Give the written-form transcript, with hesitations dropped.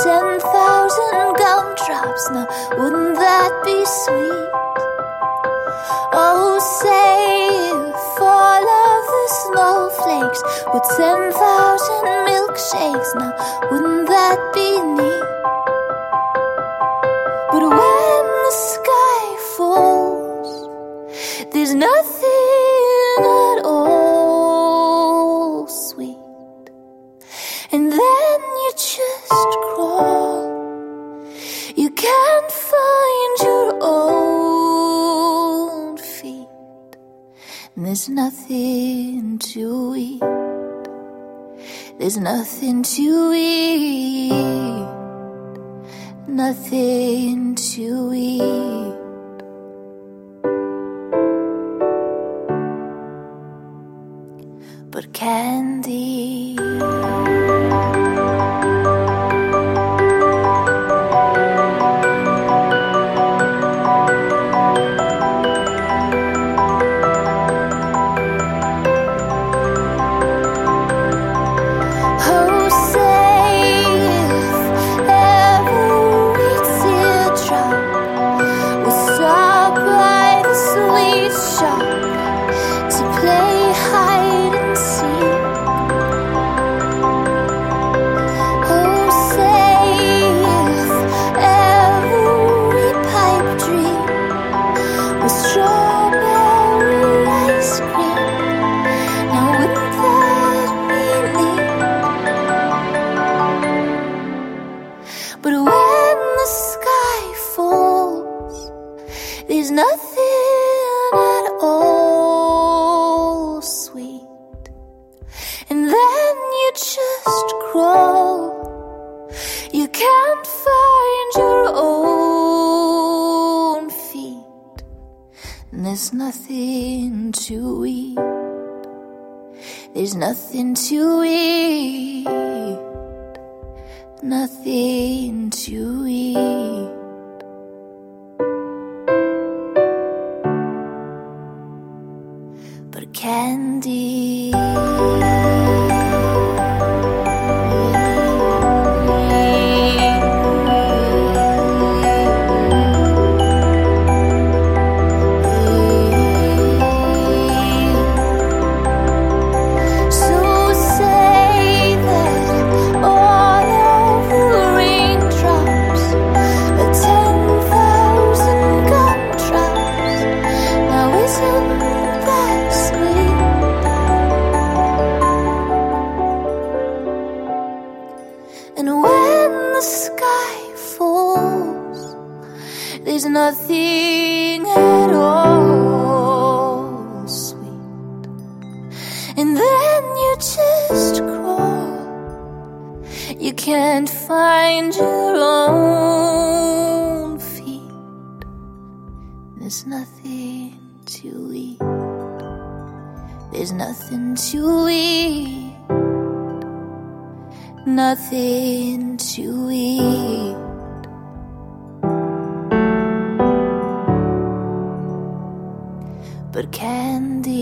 10,000 gumdrops. Now, wouldn't that be sweet? Oh, say if all of the snowflakes were 10,000 milkshakes. Now, wouldn't that be neat? But when the sky falls, there's nothing at all sweet. And then you just crawl. You can't find your own feet. And there's nothing to eat. There's nothing to eat. Nothing to eat. But candy. There's nothing to eat. There's nothing to eat. Nothing to eat. But candy. Nothing at all sweet. And then you just crawl. You can't find your own feet. There's nothing to eat. There's nothing to eat. Nothing to eat. But candy.